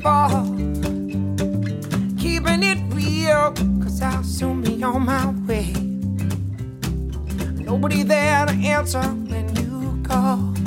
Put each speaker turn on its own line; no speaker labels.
fall. Keeping it real, 'cause I'll soon be on my way. Nobody there to answer when you call.